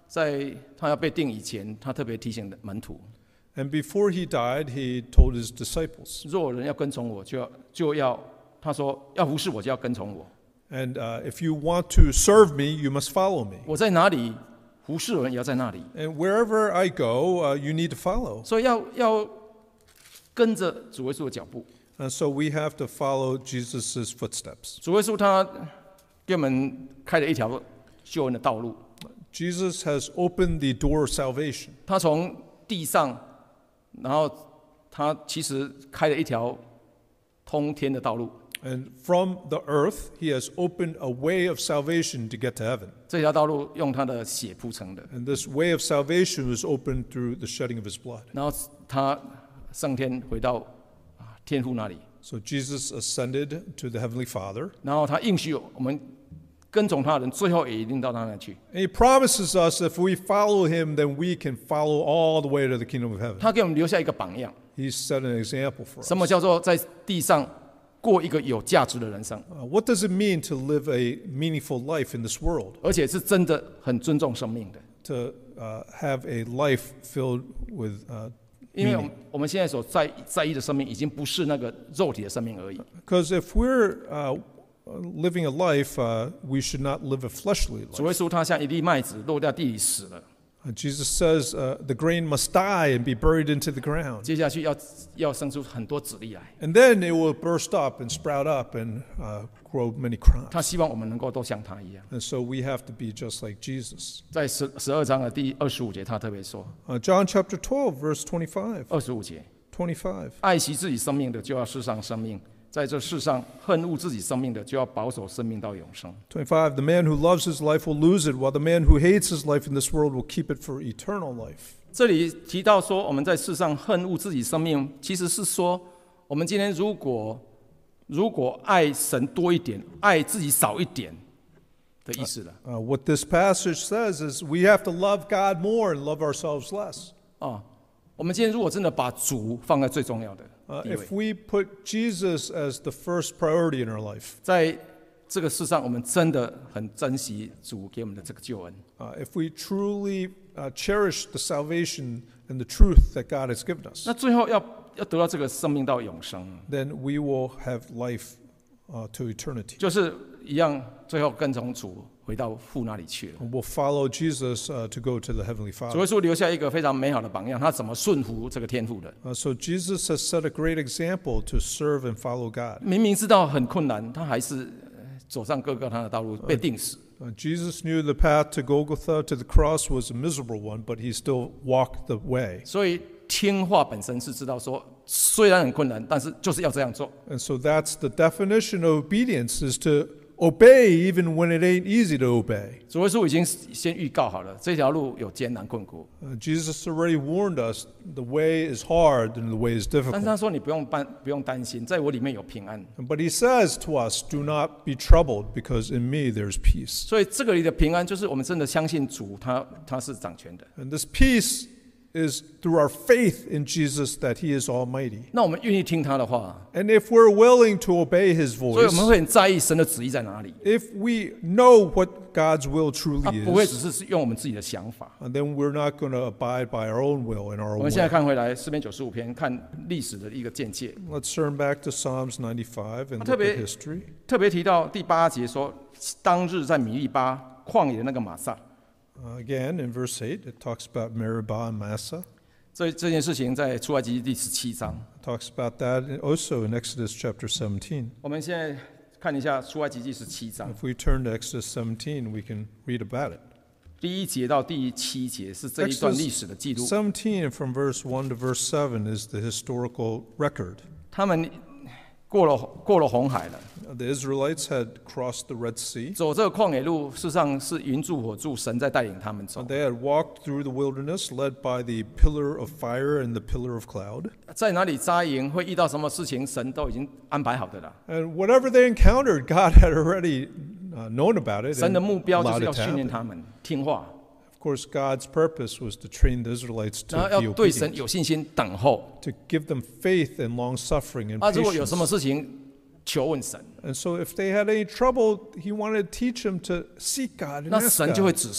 在他要被定以前，他特别提醒门徒， And before he died, he told his disciples, 若有人要跟从我，就要就要他说要服侍我，就要跟从我。 and uh, if you want to serve me, you must follow me. 我在哪里，服侍的人也要在那里。 And wherever I go, uh, you need to follow. 所以要要跟着主耶稣的脚步。 And so we have to follow Jesus' footsteps. 主耶稣他给我们开了一条救恩的道路。 Jesus has opened the door of salvation. 他从地上，然后他其实开了一条通天的道路。 And from the earth, he has opened a way of salvation to get to heaven. 这条道路用他的血铺成的。 And this way of salvation was opened through the shedding of his blood. 然后他升天回到啊天父那里， So Jesus ascended to the Heavenly Father. 然后他应许我们跟从他的人，最后也一定到他那里去。 And he promises us if we follow him, then we can follow all the way to the kingdom of heaven. 他给我们留下一个榜样。 He set an example for us. 什么叫做在地上过一个有价值的人生？ Uh, what does it mean to live a meaningful life in this world? 而且是真的很尊重生命的。 To uh, have a life filled with uh, 因为我 meaning. 们我们现在所在在意的生命，已经不是那个肉体的生命而已。 Because if we're uh, living a life, uh, we should not live a fleshly 主 life. 耶稣他像一粒麦子落在地里死了， Uh, Jesus says uh, the grain must die and be buried into the ground. 接下去要要生出很多子粒来。 And then it will burst up and sprout up and uh, grow many crops. 他希望我们能够都像他一样。 And so we have to be just like Jesus. 在十十二章的第二十五节，他特别说， Uh, John chapter twelve, verse twenty-five. 二十五节， twenty-five. 爱惜自己生命的，就要世上生命；在这世上恨恶自己生命的，就要保守生命到永生。 twenty-five. The man who loves his life will lose it, while the man who hates his life in this world will keep it for eternal life. 这里提到说，我们在世上恨恶自己生命，其实是说，我们今天如果如果爱神多一点，爱自己少一点的意思了。 Uh, what this passage says is we have to love God more and love ourselves less. 啊，我们今天如果真的把主放在最重要的 Uh, 地位， if we put Jesus as the first priority in our life, 在这个世上，我们真的很珍惜主给我们的这个救恩。 uh, if we truly uh, cherish the salvation and the truth that God has given us, 那最后要要得到这个生命到永生， then we will have life uh, to eternity. 就是一样，最后跟从主回到父那里去了。 We'll follow Jesus uh, to go to the Heavenly 主耶 Father. 稣留下一个非常美好的榜样，他怎么顺服这个天父的？ Uh, so Jesus has set a great example to serve and follow God. 明明知道很困难，他还是呃走上各个他的道路，被钉死。 Uh, Jesus knew the path to Golgotha, to the cross, was a miserable one, but he still walked the way. 所以听话本身是知道说，虽然很困难，但是就是要这样做。 And so that's the definition of obedience, is to obey even when it ain't easy to obey. 主耶稣已经先预告好了，这条路有艰难困苦， Uh, Jesus already warned us the way is hard and the way is 但是 difficult. 他说你不用担不用担心，在我里面有平安。 But he says to us, do not be troubled, because in me there's peace. 所以这个里的平安，就是我们真的相信主，他他是掌权的。 And this peace is through our faith in Jesus that he is almighty. 那我们愿意听他的话， And if we're willing to obey his 所以我 voice, 们会很在意神的旨意在哪里， if we know what God's will 他 truly 不会只 is, 是用我们自己的想法。 and then we're not going to abide by our own will and our 我 own 们现在 way. 看回来诗篇九十五篇，看历史的一个见解， Let's turn back to Psalms ninety-five and 特 look 别 at history. 特别提到第八节说，当日在米利巴旷野的那个玛撒， Uh, again, in verse eight, it talks about Meribah and Massa. 这这件事情在出埃及记第十七章。 It talks about that also in Exodus chapter seventeen. 我们现在看一下出埃及记十七章 If we turn to Exodus seventeen, we can read about it. 第一节到第七节是这一段历史的记录。 seventeen from verse one to verse seven is the historical record. 他们过了过了红海了， The Israelites had crossed the Red Sea. 走这个旷野路，事实上是云柱火柱，神在带领他们走。 They had walked through the wilderness, led by the pillar of fire and the pillar of cloud. 在哪里扎营，会遇到什么事情，神都已经安排好的了。 And whatever they encountered, God had already uh, known about it 神的 and 目标就 allowed 是要 it to 训练 happen. 他们听话， Of course, God's purpose was to train the Israelites 然后 to 要 be 对神 obedient, 有信心，等候。 to give them faith and long-suffering and 啊，如果有 patience. 什么事情，求问神， And so if they had any trouble, he wanted to teach them to seek God and 那 ask 神就会 God. 指示。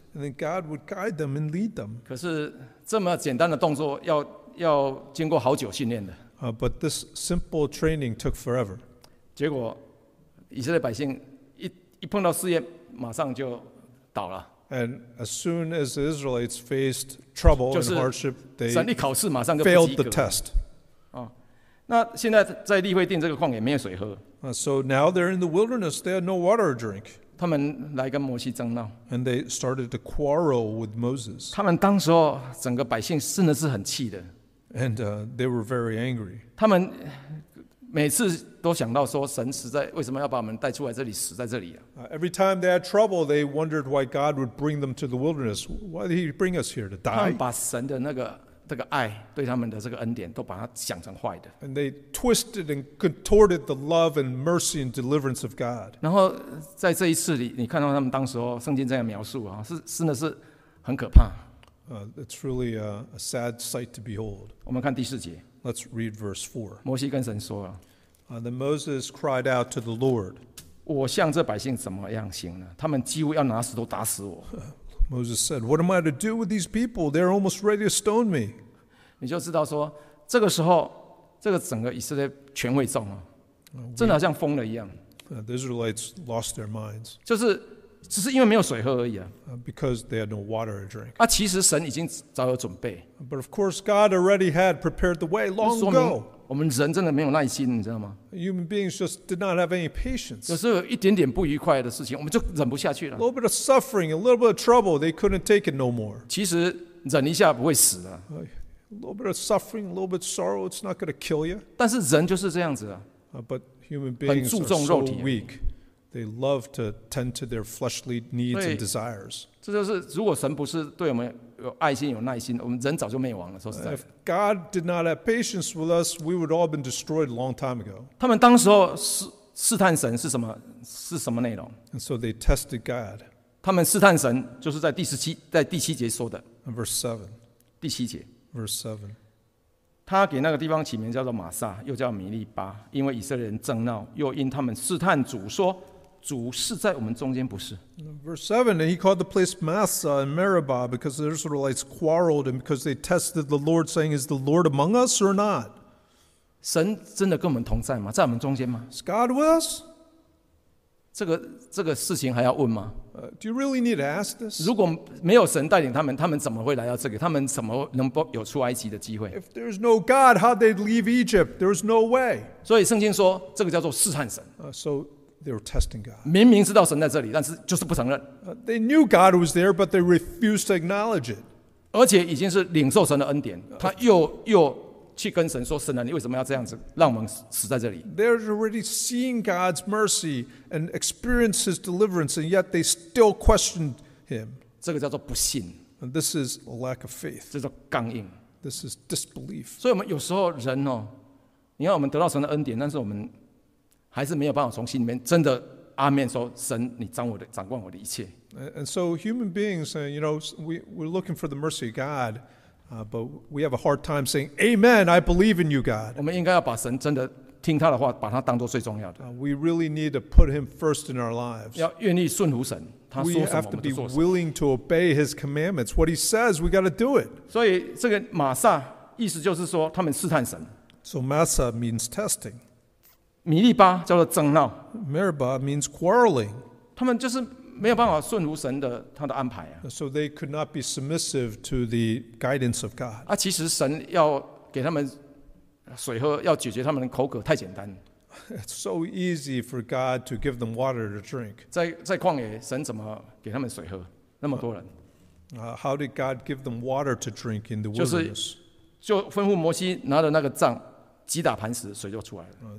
and then God would guide them and lead them. 可是这么简单的动作要要经过好久训练的。 Uh, but this simple training took forever. 结果以色列百姓一一碰到试验，马上就倒了。 And as soon as the Israelites faced trouble 就 and 是 hardship, they 神一考试马上就不 failed 及 the 格。 test. 哦，那现在在利未定这个旷野没有水喝， Uh, so now they're in the wilderness. They had no water to drink. 他们来跟摩西争闹。 And they started to quarrel with Moses. 他们当时候整个百姓真的是很气的， And uh, they were very angry. 他们每次都想到说，神实在为什么要把我们带出来这里死在这里啊？ Uh, every time they had trouble, they wondered why God would bring them to the wilderness. Why did he bring us here, to 他们 die? 把神的那个这个爱对他们的这个恩典，都把它想成坏的。 And they twisted and contorted the love and mercy and deliverance of God. 然后在这一次里，你看到他们当时候圣经这样描述啊，是真的是很可怕。 Uh, it's really a, a sad sight to behold. 我们看第四节， Let's read verse four. 摩西跟神说啊， Uh, then Moses cried out to the Lord. 我向这百姓怎么样行呢？他们几乎要拿石头打死我。 Moses said, What am I to do with these people? They're almost ready to stone me. 你就知道说，这个时候，这个整个以色列全会众啊，真的好像疯了一样， Uh, the Israelites lost their minds 就是只是因为没有水喝而已啊。 uh, because they had no water to drink. 啊，其实神已经早有准备， But of course, God already had prepared the way 就 long 说明 ago. 我们人真的没有耐心，你知道吗？ Human beings just did not have any patience. 有时候有一点点不愉快的事情，我们就忍不下去了 A。little bit of suffering, a little bit of trouble, they couldn't take it no more. 其实忍一下不会死的， Uh, a little bit of suffering, a little bit of sorrow, it's not going to kill you. 但是人就是这样子啊。 Uh, but human beings are 注重 so 肉体。 weak. They love to tend to their fleshly needs 对。 and desires. 这就是如果神不是对我们有爱心、有耐心，我们人早就灭亡了。说实在 If 的， God did not have patience with us, we would all have been destroyed a long time ago. 他们当时候试试探神是什么？是什么内容？ And so they tested God. 他们试探神，就是在第十七，在第七节说的。 In verse seven. 第七节， Verse seven. 他给那个地方起名叫做玛撒，又叫米利巴，因为以色列人争闹，又因他们试探主说，主是在我们中间，不是。 Verse seven, and he called the place Massah and Meribah because the Israelites quarreled and because they tested the Lord, saying, Is the Lord among us or not? 神真的跟我们同在吗？在我们中间吗？ Is God with us? 这个这个事情还要问吗？ Uh, do you really need to ask this? 如果没有神带领他们，他们怎么会来到这里？他们怎么能够有出埃及的机会？ If there's no God, how'd they leave Egypt? There's no way. 所以圣经说，这个叫做试探神。 Uh, so they were testing God. 明明知道神在这里，但是就是不承认， Uh, they knew God was there, but they refused to acknowledge it. 而且已经是领受神的恩典，他又又去跟神说：“神啊，你为什么要这样子让我们死在这里？” They're already seeing God's mercy and experience His deliverance, and yet they still questioned Him. 这个叫做不信， And this is a lack of faith. 这叫刚硬。 This is disbelief. 所以，我们有时候人哦，你看我们得到神的恩典，但是我们还是没有办法从心里面真的阿面说：“神，你掌我的掌管我的一切。” And so human beings, uh, you know, we, we're looking for the mercy of God, uh, but we have a hard time saying, Amen, I believe in you, God. 我们应该要把神真的听他的话，把他当做最重要的， Uh, we really need to put Him first in our lives. 要愿意顺服神，他 We 说什么 have 我 to 们 be 就做什么。 willing to obey His commandments. What He says, we got to do it. 所以这个玛撒意思就是说，他们试探神； So Massah means testing. 米利巴叫做争闹， Meribah means quarreling. 他们就是没有办法顺服神的他的安排啊。 So they could not be submissive to the guidance of God. 啊，其实神要给他们水喝，要解决他们的口渴，太简单。 It's so easy for God to give them water to drink. 在在旷野，神怎么给他们水喝？那么多人， Uh, how did God give them water to drink in the 就是 wilderness? 就吩咐摩西拿着那个杖击打磐石，水就出来了。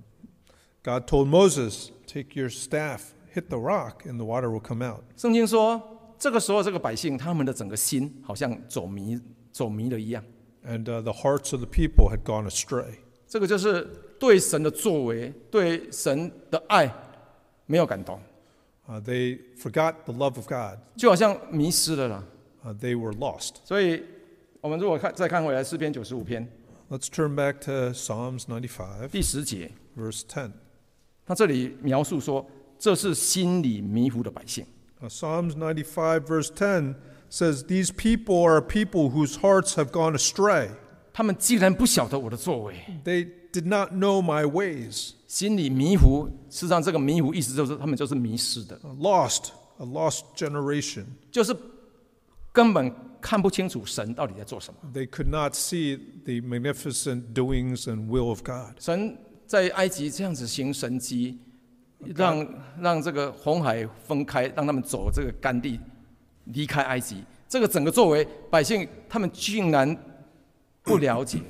God told Moses, take your staff, hit the rock, and the water will come out. 圣经说，这个时候这个百姓他们的整个心好像走迷走迷了一样。 And uh, the hearts of the people had gone astray. 这个就是对神的作为，对神的爱没有感动， Uh, they forgot the love of God. 就好像迷失了啦。 Uh, they were lost. 所以，我们如果看再看回来诗篇九十五篇 Let's turn back to Psalms ninety-five, 第十节， verse ten. 他这里描述说，这是心里迷糊的百姓。 Uh, Psalms ninety-five, verse ten says, "These people are a people whose hearts have gone astray. 他们既然不晓得我的作为， They did not know my ways." 心里迷糊。事实上，这个迷糊意思就是他们就是迷失的， Lost, a lost generation. 就是根本看不清楚神到底在做什么。 They could not see the magnificent doings and will of God. 神在埃及这样子行神迹，让让这个红海分开，让他们走这个干地，离开埃及。这个整个作为，百姓他们竟然不了解。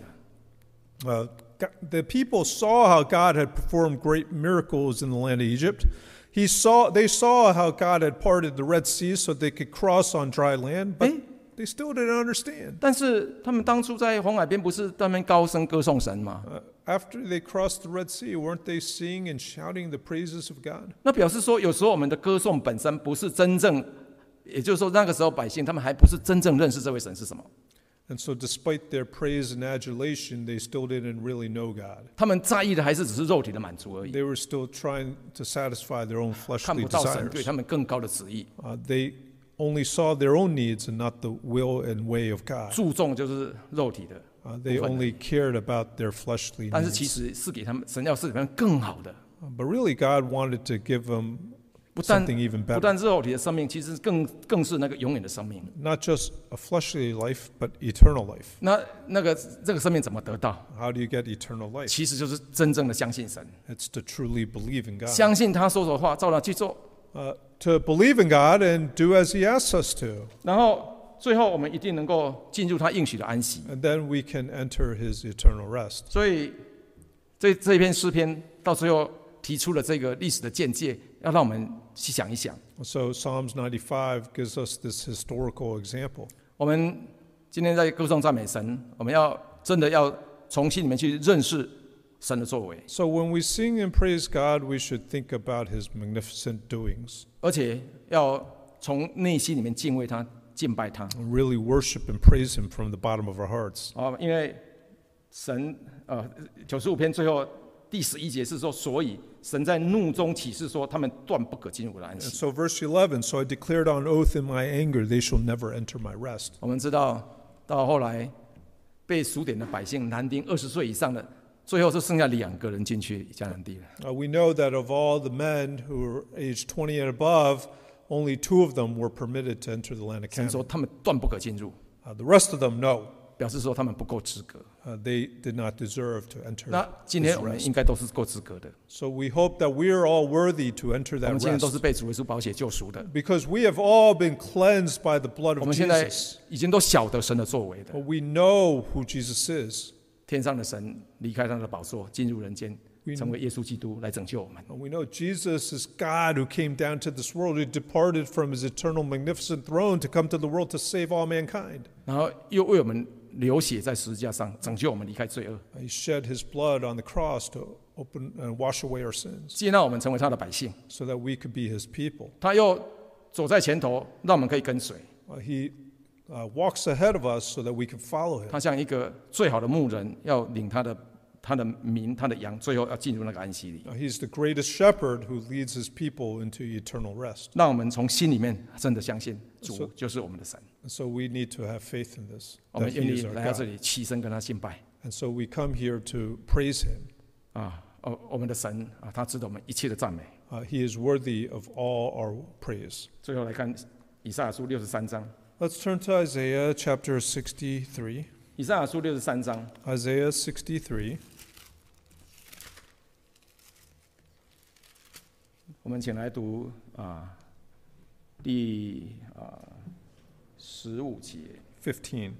Uh, the people saw how God had performed great miracles in the land of Egypt. He saw, they saw how God had parted the Red Sea so they could cross on dry land, but they still didn't understand. 但是他们当初在红海边，不是他们高声歌颂神吗？ Uh, after they crossed the Red Sea, weren't they singing and shouting the praises of God? 那表示说，有时候我们的歌颂本身不是真正，也就是说，那个时候百姓他们还不是真正认识这位神是什么。 And so despite their praise and adulation, they still didn't really know God. 他们在意的还是只是肉体的满足而已， They were still trying to satisfy their own 看 fleshly 不到神对 desires. 他们更高的旨意。 Uh, they only saw their own needs and not the will and way of God. 注重就是肉体的， Uh, they only cared about their fleshly 但是其 needs. 实是给他们神要是给他们更好的， Uh, But really, God wanted to give them 不但 something even 不 better. 但是肉体的生命，其实更更是那个永远的生命。 Not just a fleshly life, but eternal life. 那那个这个生命怎么得到？ How do you get eternal life? 其实就是真正的相信神， It's to truly believe in God. 相信他说的话，照他去做。 Uh, to believe in God and do as He asks us to. 然后最后我们一定能够进入他应许的安息。 And then we can enter His eternal rest. 所以这这一篇诗篇到最后提出了这个历史的见解，要让我们去想一想。 So Psalms ninety-five gives us this historical example. 我们今天在歌颂赞美神，我们要真的要从心里面去认识神的作为， So when we sing and praise God, we should think about His magnificent doings, 而且要从内心里面敬畏他、敬拜他。 and really worship and praise Him from the bottom of our hearts. 哦，因为神呃九十五篇最后第十一节是说，所以神在怒中起誓说，他们断不可进入我的安 And 息。 so verse eleven, so I declared on oath in my anger, they shall never enter my rest. 我们知道，到后来被数点的百姓男丁二十岁以上的，最后是剩下两个人进去迦南地了。 Uh, we know that of all the men who were aged twenty and above, only two of them were permitted to enter the land of 神 Canaan. 说他们断不可进入， Uh, the rest of them, no. 表示说他们不够资格。 Uh, they did not deserve to enter 那今 His 天我们 rest. 应该都是够资格的， So we hope that we are all worthy to enter 我 that 们今天都是 rest. 被主耶稣宝血救赎的， Because we have all been cleansed by the blood 我 of 们现在 Jesus. 已经都晓得神的作为的。 We know who Jesus is. 天上的神离开他的宝座，进入人间， We- 成为耶稣基督来拯救我们。 We know Jesus is God who came down to this world, who departed from His eternal magnificent throne to come to the world to save all mankind. 然后又为我们流血在十字架上，拯救我们离开罪恶， He shed His blood on the cross to open and wash away our sins 接纳我们成为他的百姓。 so that we could be His people. 他又走在前头，让我们可以跟随。 Uh, He uh, walks ahead of us so that we can follow Him. 他像一个最好的牧人，要领他的他的民、他的羊，最后要进入那个安息里。 Uh, He's the greatest shepherd who leads His people into eternal rest. 让我们从心里面真的相信主 So- 就是我们的神， And so we need to have faith in this, 我 that 们愿 He 意 is our 来到这 God. 里齐声跟他敬拜 And so we come here to praise Him. 啊！哦，我们的神啊，他值得我们一切的赞美。 Uh, he is worthy of all our praise. 最后来看以赛亚书六十三章， Let's turn to Isaiah chapter sixty-three. 以赛亚书六十三章， Isaiah sixty-three. 我们请来读啊第啊十五节。 fifteen.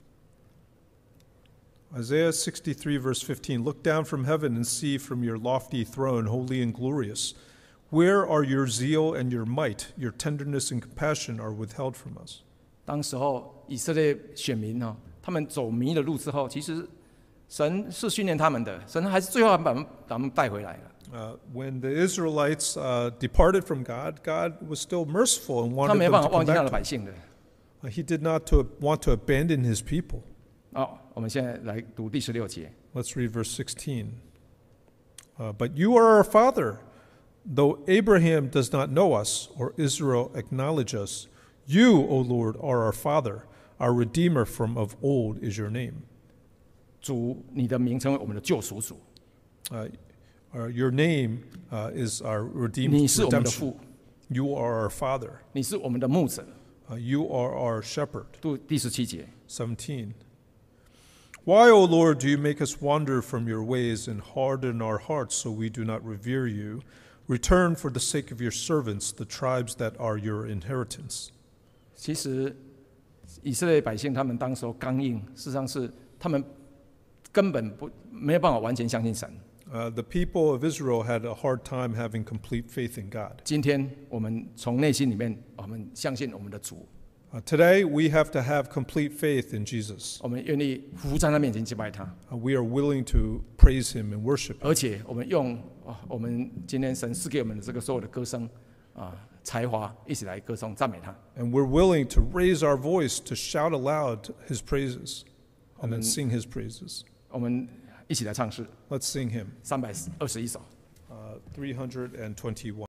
Isaiah sixty-three, verse fifteen. Look down from heaven and see from your lofty throne, holy and glorious. Where are your zeal and your might? Your tenderness and compassion are withheld from us. 当时候以色列选民呢、他们走迷了路之后，其实神是训练他们的，神还是最后还把他们把他们带回来了。 Uh, when the Israelites uh, departed from God, God was still merciful and 他 wanted 没 them 办 to 法忘 come 记他 back 的 to 百 him. 姓的。 Uh, He did not to want to abandon His people. 好，我们现在来读第十六节。 Let's read verse sixteen. Uh, but you are our father. Though Abraham does not know us or Israel acknowledge us, You, O Lord, are our Father. Our Redeemer from of old is your name. 主，你的名成为我们的救赎主， Uh, uh, your name uh, is our 你 redeemed 是我们的 redemption. 父， You are our Father. 你是我们的牧者。 Uh, you are our shepherd. 第第十七节， seventeen. Why, O Lord, do you make us wander from your ways and harden our hearts so we do not revere you? Return for the sake of your servants, the tribes that are your inheritance. 其实以色列百姓他们当时候刚硬，事实上是他们根本不没有办法完全相信神。 Uh, the people of Israel had a hard time having complete faith in God. 今天我们从内心里面，我们相信我们的主， Uh, today, we have to have complete faith in Jesus. 我们愿意伏在他面前敬拜他， Uh, we are willing to praise him and worship him. 而且我们用啊，我们今天神赐给我们的这个所有的歌声啊才华，一起来歌颂赞美他。 And we're willing to raise our voice to shout aloud his praises and then sing his praises. 我们一起来唱诗 Let's sing him. 三百二十一首。 Uh, three hundred twenty-one.